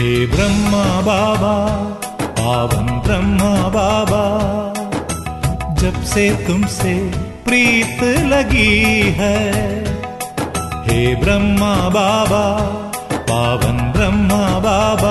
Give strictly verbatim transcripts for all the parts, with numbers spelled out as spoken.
हे ब्रह्मा बाबा, पावन ब्रह्मा बाबा, जब से तुमसे प्रीत लगी है। हे ब्रह्मा बाबा, पावन ब्रह्मा बाबा,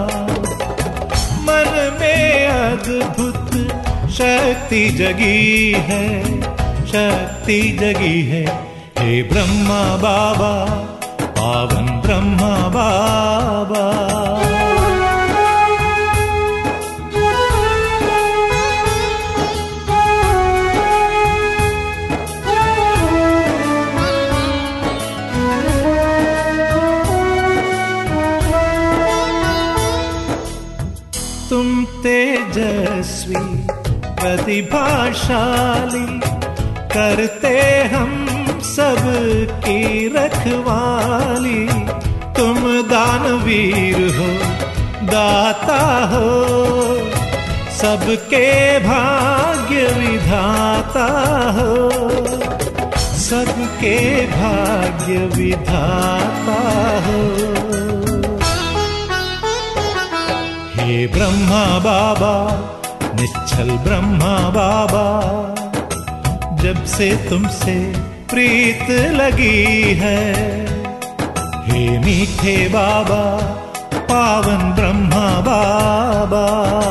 मन में अद्भुत शक्ति जगी है, शक्ति जगी है। हे ब्रह्मा बाबा, पावन ब्रह्मा बाबा। तुम तेजस्वी प्रतिभाशाली, करते हम सब की रखवाली। तुम दानवीर हो, दाता हो, सबके भाग्य विधाता हो, सबके भाग्य विधाता हो। हे ब्रह्मा बाबा, निश्चल ब्रह्मा बाबा, जब से तुमसे प्रीत लगी है। हे मीठे बाबा, पावन ब्रह्मा बाबा।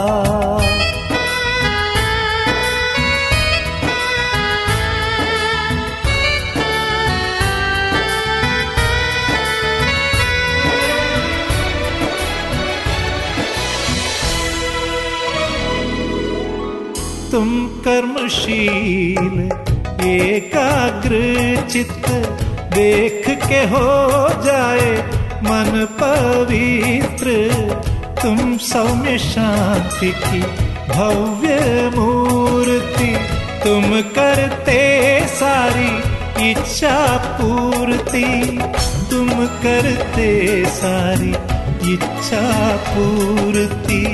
तुम कर्मशील एकाग्र चित्त, देख के हो जाए मन पवित्र। तुम सौम्य शांति की भव्य मूर्ति, तुम करते सारी इच्छा पूर्ति, तुम करते सारी इच्छा पूर्ति।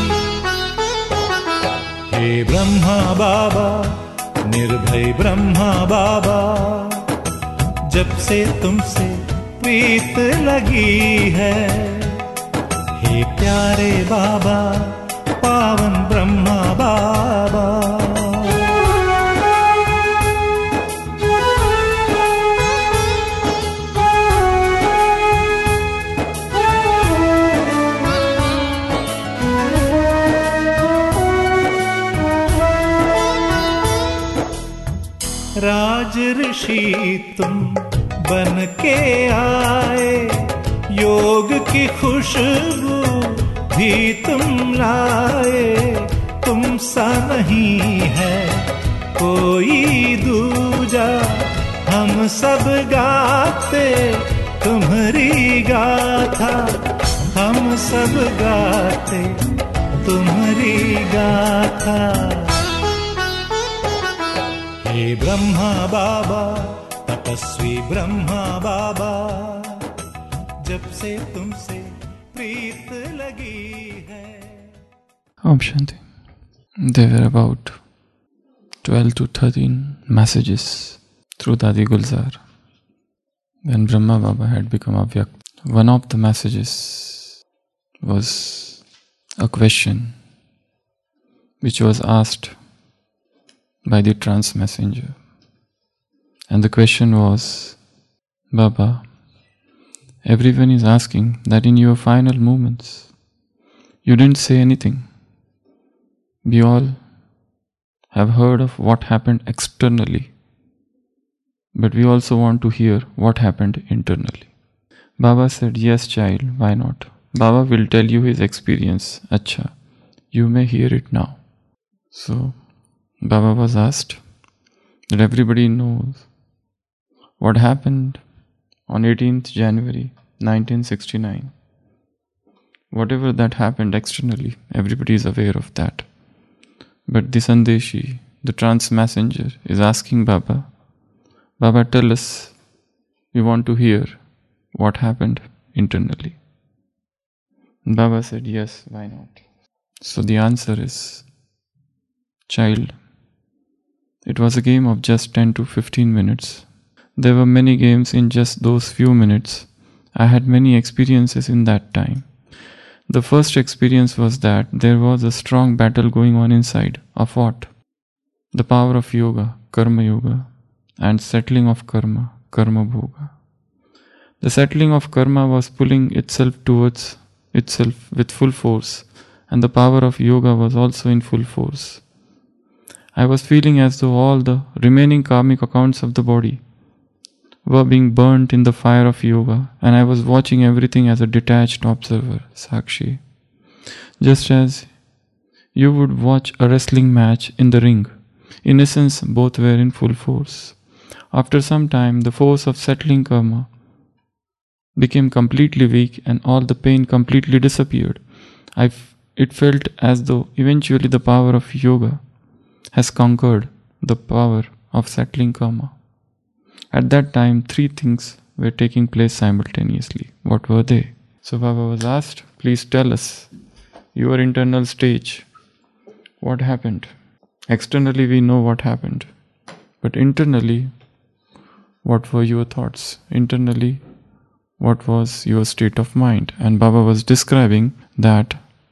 हे ब्रह्मा बाबा, निर्भय ब्रह्मा बाबा, जब से तुमसे प्रीत लगी है। हे प्यारे बाबा, पावन ब्रह्मा बाबा। राज ऋषि तुम बन के आए, योग की खुशबू भी तुम लाए। तुम सा नहीं है कोई दूजा, हम सब गाते तुम्हारी गाथा, हम सब गाते तुम्हारी गाथा। हे ब्रह्मा बाबा, तपस्वी ब्रह्मा बाबा, जब से तुमसे प्रीत लगी है। Om Shanti. There were about twelve to thirteen messages through Dadi Gulzar when Brahma Baba had become Avyakt. One of the messages was a question which was asked by the trance messenger. And the question was, Baba, everyone is asking that in your final moments, you didn't say anything. We all have heard of what happened externally, but we also want to hear what happened internally. Baba said, yes child, why not? Baba will tell you his experience. Acha, you may hear it now. So, Baba was asked that everybody knows what happened on eighteenth January nineteen sixty-nine. Whatever that happened externally, everybody is aware of that. But the Sandeshi, the trance messenger, is asking Baba, Baba, tell us, we want to hear what happened internally. And Baba said, yes, why not? So the answer is, child, it was a game of just ten to fifteen minutes. There were many games in just those few minutes. I had many experiences in that time. The first experience was that there was a strong battle going on inside. Of what? The power of yoga, karma yoga, and settling of karma, karma bhoga. The settling of karma was pulling itself towards itself with full force, and the power of yoga was also in full force. I was feeling as though all the remaining karmic accounts of the body were being burnt in the fire of yoga, and I was watching everything as a detached observer, Sakshi. Just as you would watch a wrestling match in the ring. In essence, both were in full force. After some time, the force of settling karma became completely weak and all the pain completely disappeared. I f- it felt as though eventually the power of yoga has conquered the power of settling karma. At that time, three things were taking place simultaneously. What were they? So Baba was asked, please tell us your internal stage. What happened? Externally we know what happened. But internally, what were your thoughts? Internally, what was your state of mind? And Baba was describing that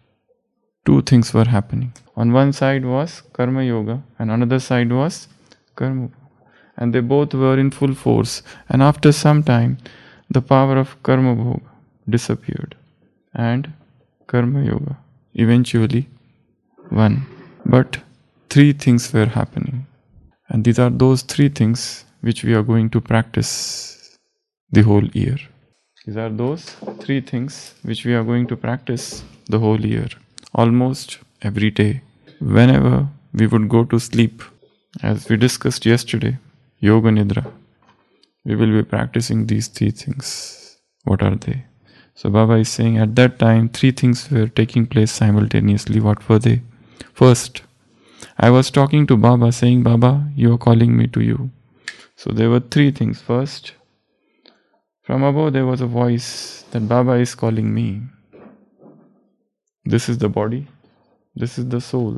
two things were happening. On one side was karma yoga and another side was karma. And they both were in full force. And after some time, the power of karma bhoga disappeared. And karma yoga eventually won. But three things were happening. And these are those three things which we are going to practice the whole year. These are those three things which we are going to practice the whole year. Almost every day. Whenever we would go to sleep, as we discussed yesterday, Yoga Nidra, we will be practicing these three things. What are they? So Baba is saying at that time, three things were taking place simultaneously. What were they? First, I was talking to Baba saying, Baba, you are calling me to you. So there were three things. First, from above there was a voice that Baba is calling me. This is the body, this is the soul,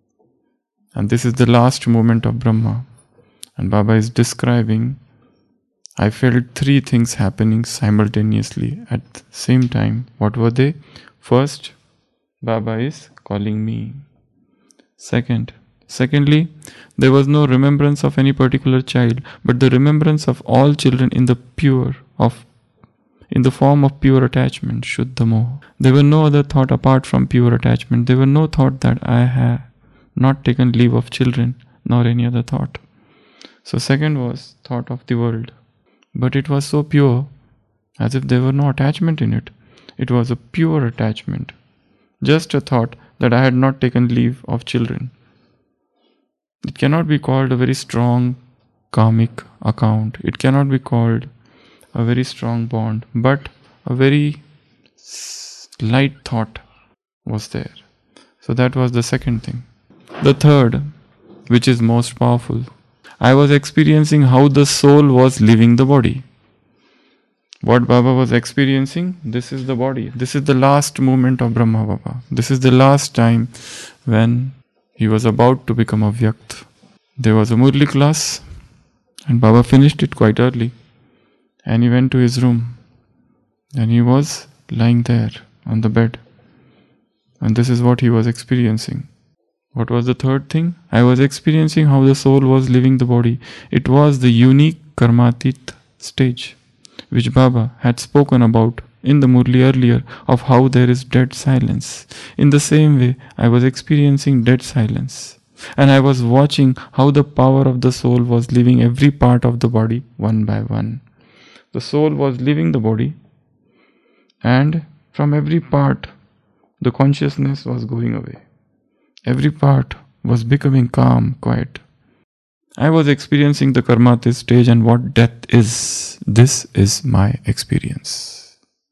and this is the last moment of Brahma. And Baba is describing, I felt three things happening simultaneously at the same time. What were they? First, Baba is calling me. Second, secondly, there was no remembrance of any particular child, but the remembrance of all children in the pure of in the form of pure attachment, Shuddha Moha. There were no other thought apart from pure attachment. There were no thought that I have not taken leave of children, nor any other thought. So second was thought of the world. But it was so pure, as if there were no attachment in it. It was a pure attachment. Just a thought that I had not taken leave of children. It cannot be called a very strong karmic account. It cannot be called a very strong bond. But a very light thought was there. So that was the second thing. The third, which is most powerful, I was experiencing how the soul was leaving the body. What Baba was experiencing, this is the body. This is the last moment of Brahma Baba. This is the last time when he was about to become Avyakt. There was a Murli class and Baba finished it quite early. And he went to his room. And he was lying there on the bed. And this is what he was experiencing. What was the third thing? I was experiencing how the soul was leaving the body. It was the unique Karmatit stage, which Baba had spoken about in the Murli earlier, of how there is dead silence. In the same way, I was experiencing dead silence. And I was watching how the power of the soul was leaving every part of the body one by one. The soul was leaving the body, and from every part, the consciousness was going away. Every part was becoming calm, quiet. I was experiencing the Karmatit stage and what death is. This is my experience.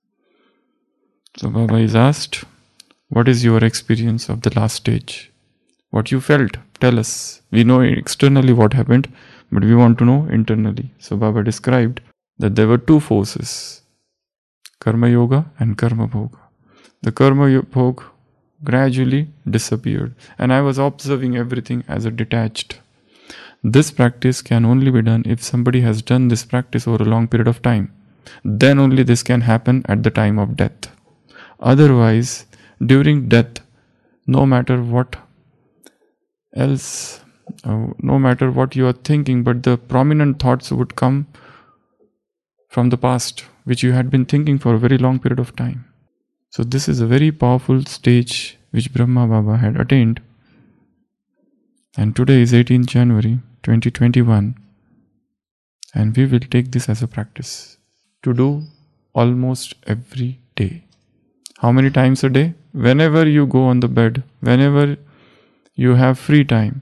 So Baba is asked, what is your experience of the last stage? What you felt? Tell us. We know externally what happened, but we want to know internally. So Baba described that there were two forces, Karma Yoga and Karma Bhoga. The Karma Bhoga gradually disappeared, and I was observing everything as a detached. This practice can only be done if somebody has done this practice over a long period of time. Then only this can happen at the time of death. Otherwise, during death, no matter what else, uh, no matter what you are thinking, but the prominent thoughts would come from the past, which you had been thinking for a very long period of time. So this is a very powerful stage which Brahma Baba had attained. And today is eighteenth January twenty twenty-one. And we will take this as a practice to do almost every day. How many times a day? Whenever you go on the bed, whenever you have free time,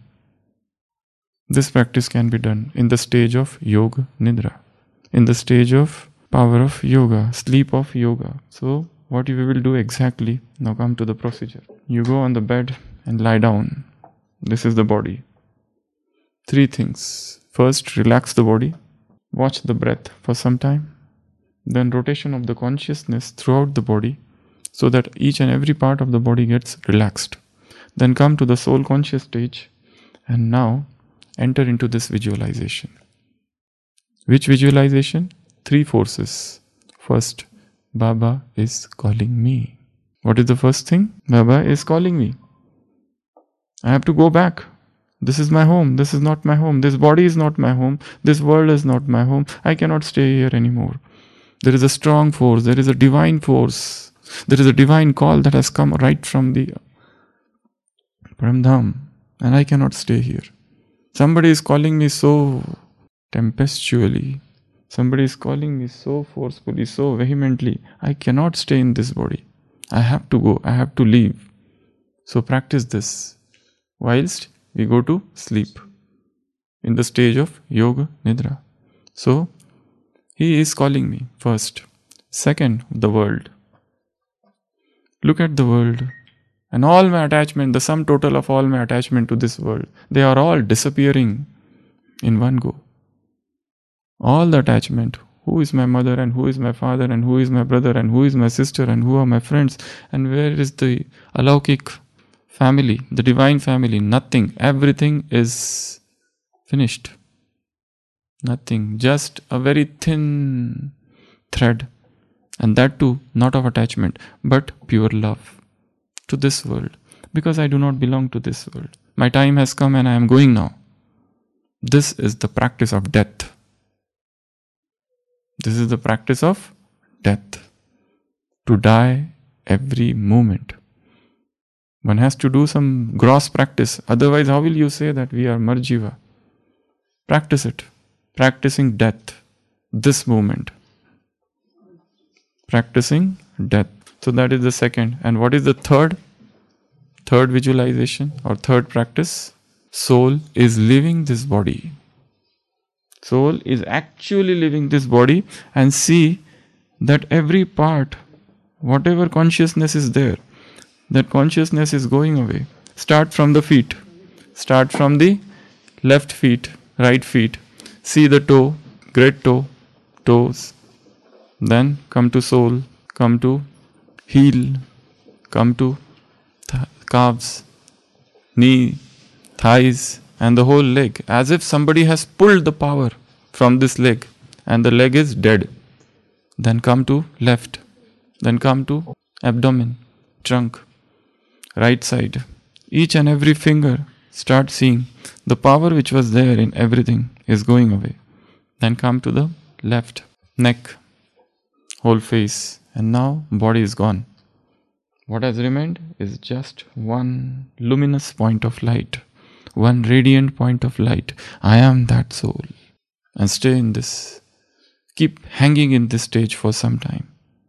this practice can be done in the stage of Yoga Nidra, in the stage of power of yoga, sleep of yoga. So what we will do exactly, now come to the procedure. You go on the bed and lie down. This is the body. Three things. First, relax the body. Watch the breath for some time. Then rotation of the consciousness throughout the body so that each and every part of the body gets relaxed. Then come to the soul conscious stage and now enter into this visualization. Which visualization? Three forces. First, Baba is calling me. What is the first thing? Baba is calling me. I have to go back. This is my home. This is not my home. This body is not my home. This world is not my home. I cannot stay here anymore. There is a strong force. There is a divine force. There is a divine call that has come right from the Paramdham. And I cannot stay here. Somebody is calling me so tempestually. Somebody is calling me so forcefully, so vehemently. I cannot stay in this body. I have to go. I have to leave. So practice this whilst we go to sleep in the stage of Yoga Nidra. So, he is calling me first. Second, the world. Look at the world. And all my attachment, the sum total of all my attachment to this world, they are all disappearing in one go. All the attachment. Who is my mother and who is my father and who is my brother and who is my sister and who are my friends and where is the Alaukik family, the divine family? Nothing. Everything is finished. Nothing. Just a very thin thread. And that too, not of attachment, but pure love to this world. Because I do not belong to this world. My time has come and I am going now. This is the practice of death. This is the practice of death. To die every moment. One has to do some gross practice. Otherwise, how will you say that we are Marjiva? Practice it. Practicing death. This moment. Practicing death. So that is the second. And what is the third? Third visualization or third practice? Soul is leaving this body. Soul is actually leaving this body and see that every part, whatever consciousness is there, that consciousness is going away. Start from the feet. Start from the left feet, right feet. See the toe, great toe, toes. Then come to sole, come to heel, come to th- calves, knee, thighs, and the whole leg. As if somebody has pulled the power from this leg and the leg is dead. Then come to left. Then come to abdomen, trunk, right side. Each and every finger, start seeing the power which was there in everything is going away. Then come to the left, neck, whole face. And now body is gone. What has remained is just one luminous point of light. One radiant point of light. I am that soul. And stay in this. Keep hanging in this stage for some time.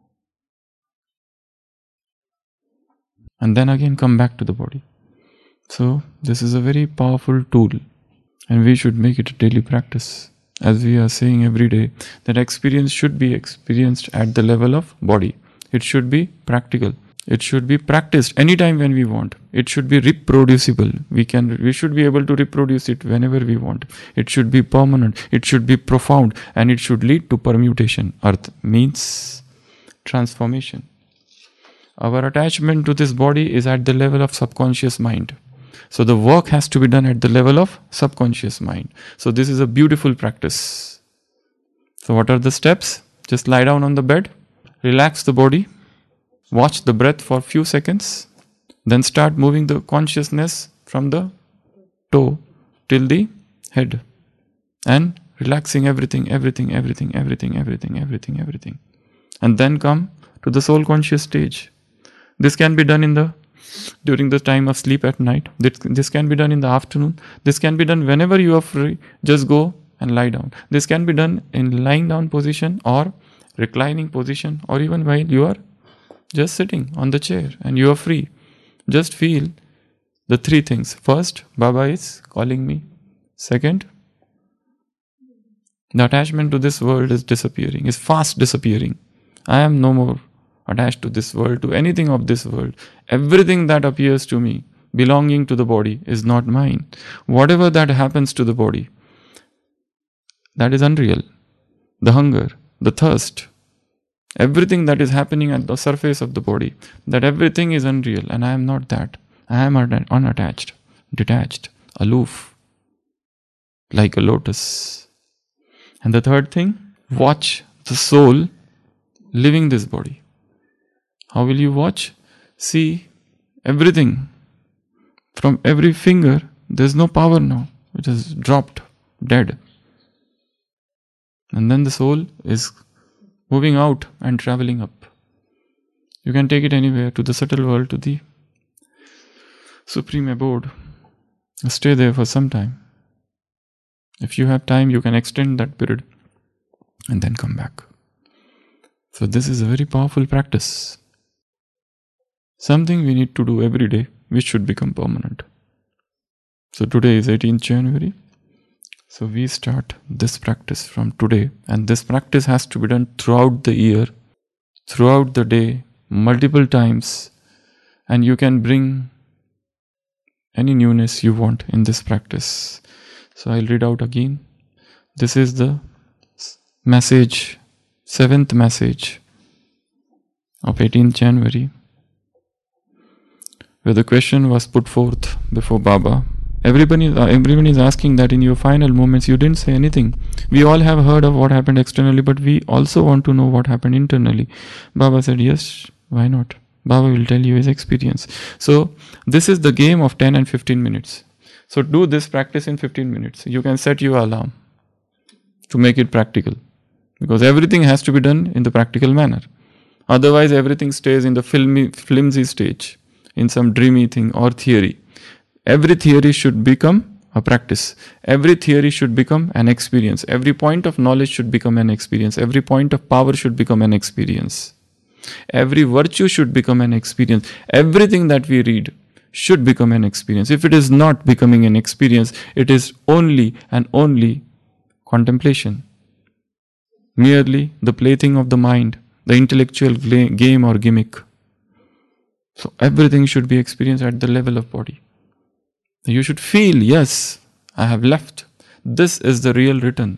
And then again come back to the body. So this is a very powerful tool. And we should make it a daily practice. As we are saying every day, that experience should be experienced at the level of body. It should be practical. It should be practiced anytime when we want. It should be reproducible. We can, we should be able to reproduce it whenever we want. It should be permanent. It should be profound. And it should lead to permutation. Arth means transformation. Our attachment to this body is at the level of subconscious mind. So the work has to be done at the level of subconscious mind. So this is a beautiful practice. So what are the steps? Just lie down on the bed. Relax the body. Watch the breath for few seconds. Then start moving the consciousness from the toe till the head. And relaxing everything, everything, everything, everything, everything, everything, everything. And then come to the soul conscious stage. This can be done in the during the time of sleep at night. This, this can be done in the afternoon. This can be done whenever you are free. Just go and lie down. This can be done in lying down position or reclining position, or even while you are just sitting on the chair and you are free. Just feel the three things. First, Baba is calling me. Second, the attachment to this world is disappearing, is fast disappearing. I am no more attached to this world, to anything of this world. Everything that appears to me belonging to the body is not mine. Whatever that happens to the body, that is unreal. The hunger, the thirst, everything that is happening at the surface of the body, that everything is unreal, and I am not that. I am unattached, detached, aloof, like a lotus. And the third thing, watch the soul living this body. How will you watch? See everything. From every finger, there is no power now. It is dropped, dead. And then the soul is moving out and traveling up. You can take it anywhere, to the subtle world, to the supreme abode. Stay there for some time. If you have time, you can extend that period and then come back. So this is a very powerful practice. Something we need to do every day, which should become permanent. So today is eighteenth January. So we start this practice from today, and this practice has to be done throughout the year, throughout the day, multiple times, and you can bring any newness you want in this practice. So I'll read out again. This is the message, seventh message of eighteenth January, where the question was put forth before Baba. Everybody, uh, everyone is asking that in your final moments you didn't say anything. We all have heard of what happened externally, but we also want to know what happened internally. Baba said, yes, why not? Baba will tell you his experience. So this is the game of ten and fifteen minutes. So do this practice in fifteen minutes. You can set your alarm to make it practical, because everything has to be done in the practical manner. Otherwise everything stays in the filmy, flimsy stage, in some dreamy thing or theory. Every theory should become a practice. Every theory should become an experience. Every point of knowledge should become an experience. Every point of power should become an experience. Every virtue should become an experience. Everything that we read should become an experience. If it is not becoming an experience, it is only and only contemplation. Merely the plaything of the mind, the intellectual game or gimmick. So everything should be experienced at the level of body. You should feel, yes, I have left. This is the real return.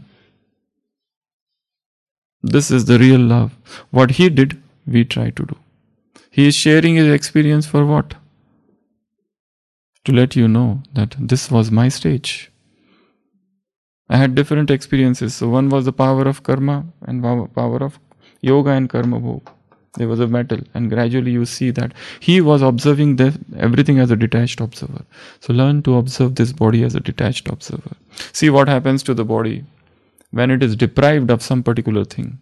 This is the real love. What he did, we try to do. He is sharing his experience for what? To let you know that this was my stage. I had different experiences. So one was the power of karma and power of yoga and karma bhog. There was a battle, and gradually you see that he was observing this, everything as a detached observer. So learn to observe this body as a detached observer. See what happens to the body when it is deprived of some particular thing.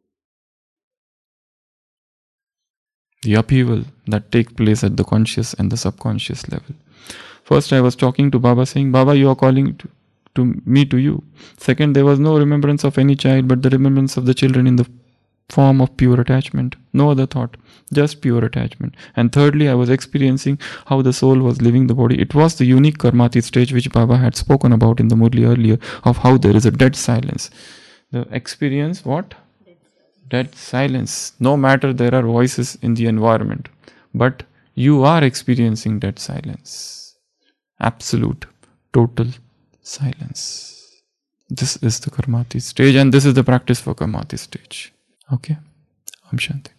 The upheaval that takes place at the conscious and the subconscious level. First I was talking to Baba saying, Baba, you are calling to, to me to you. Second, there was no remembrance of any child but the remembrance of the children in the form of pure attachment. No other thought, just pure attachment. And thirdly, I was experiencing how the soul was leaving the body. It was the unique karmati stage which Baba had spoken about in the Murli earlier, of how there is a dead silence. The experience, what? Dead silence. No matter there are voices in the environment, but you are experiencing dead silence. Absolute, total silence. This is the karmati stage, and this is the practice for karmati stage. Okay? Om Shanti.